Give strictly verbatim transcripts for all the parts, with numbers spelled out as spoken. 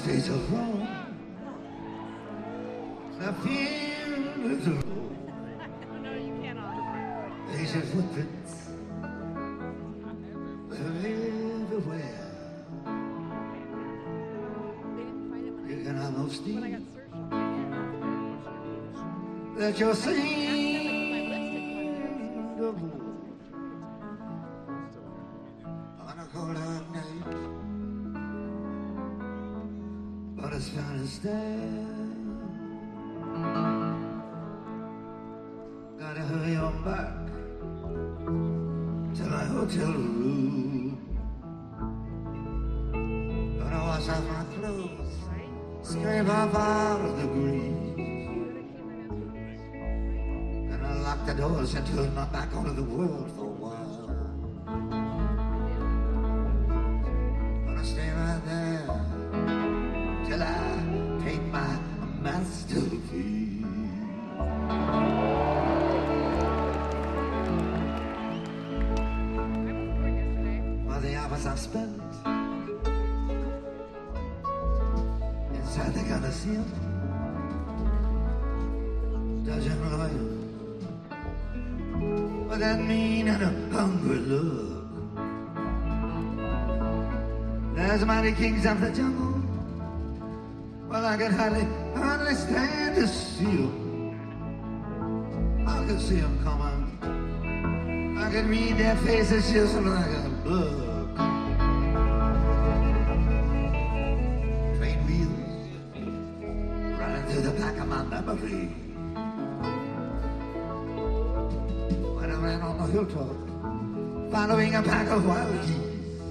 streets of Rome. The field of No, you cannot. Asian footprints. They're everywhere. They didn't find it when You can almost I, when I see got searched on it. that you're My seen lipstick the moon on a cold hot night. But it's found stand. Gotta hurry on back to my hotel room. Gonna wash off my clothes, scrape off all of the grease. Gonna lock the doors and turn my back onto the world for a while. Gonna stay right there till I paint my masterpiece. For the hours I've spent inside the Coliseum, dodging loyal with that mean and a hungry look. There's mighty kings of the jungle. Well, I can hardly, hardly stand to see them. I can see them coming. I can read their faces just like a book. Train wheels running through the back of my memory. When I ran on the hilltop, following a pack of wild geese.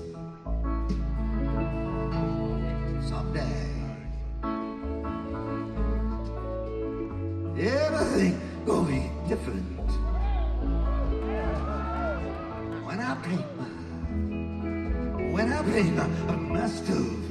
Someday, everything gonna be different when I paint my, when I paint my masterpiece.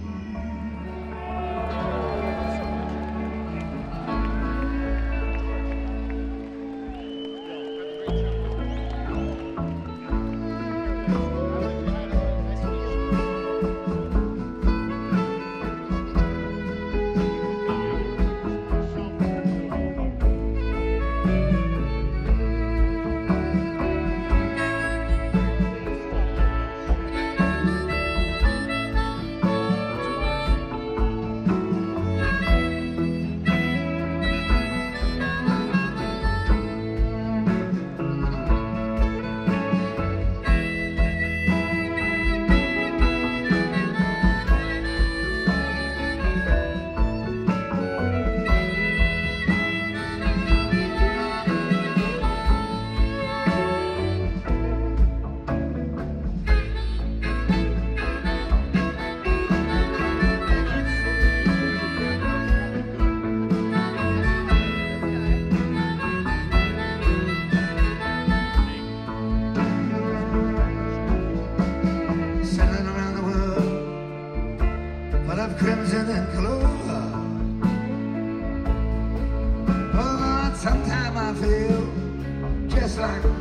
Crimson and clover. Oh, Lord, sometime I feel just like